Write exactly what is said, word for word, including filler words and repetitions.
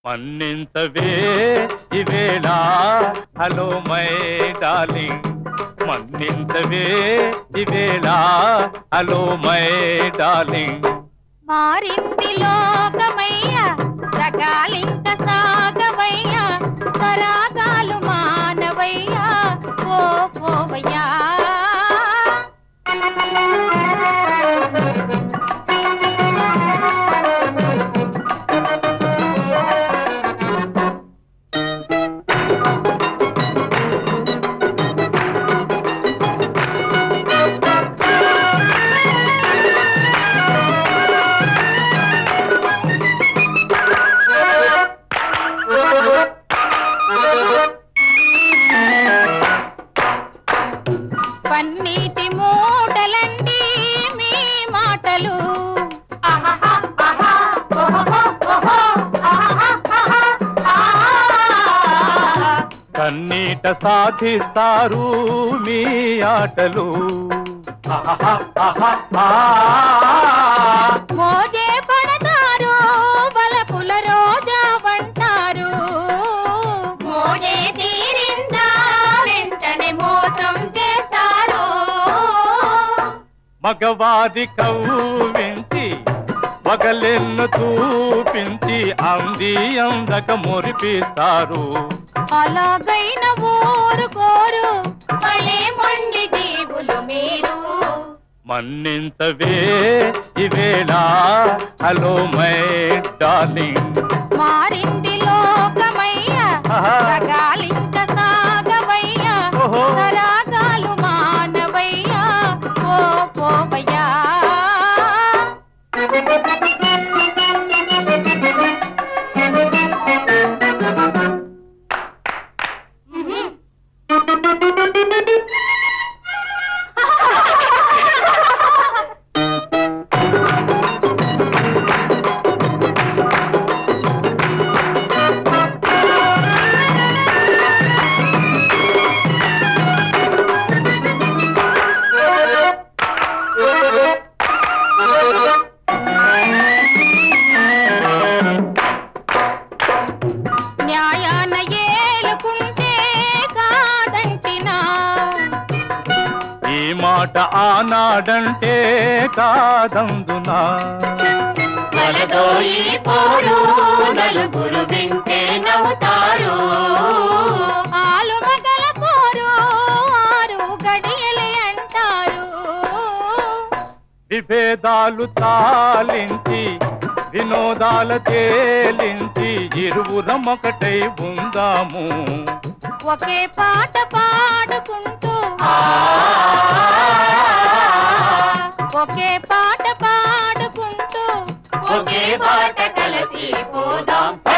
మన్నింతవే ఇవేళ hello my darling మన్నింతవే ఇవేళ హలో మై డార్లింగ్ మారింది లోకమయ్యా రకాలింక సాగవయ్యా సరాగాలు మానవయ్యా ఓ పోవయ్యా పన్నీటి మూటలండి మీ మాటలు కన్నీట సాధిస్తారు మీ ఆటలు మోజే పడతారు బలపుల రోజా వంటారు మోజే తీరిందా వెంటనే మోసం చేస్తారు మగవాది కవ్వించి పగలెన్ను చూపించి అంది అందక మురిపిస్తారు అలాగైన ఊరుకోరు భలే మొండి జీవులు మీరు మన్నింతవే ఇవేళ హలో మై డార్లింగ్ మారింది లోకమయ్యా రకాలింక సాగవయ్యా సరాగాలు మానవయ్యా ఓ పోవయ్యా న్యాయాన ఏలుకుంటే కాదంటినా ఈ మాట ఆనాడంటే కాదందునా వలదోయి పోరు నలుగురు వింటే నవ్వుతారు ఆలు మగల పోరు ఆరు గడియలే అంటారు విభేదాలు తాలించి వినోదాల తేలించి ఇరువురం ఒకటై ఉందాము ఒకే పాట పాడుకుంటూ ఒకే పాట పాడుకుంటూ ఒకే బాట కలిసి పోదాం.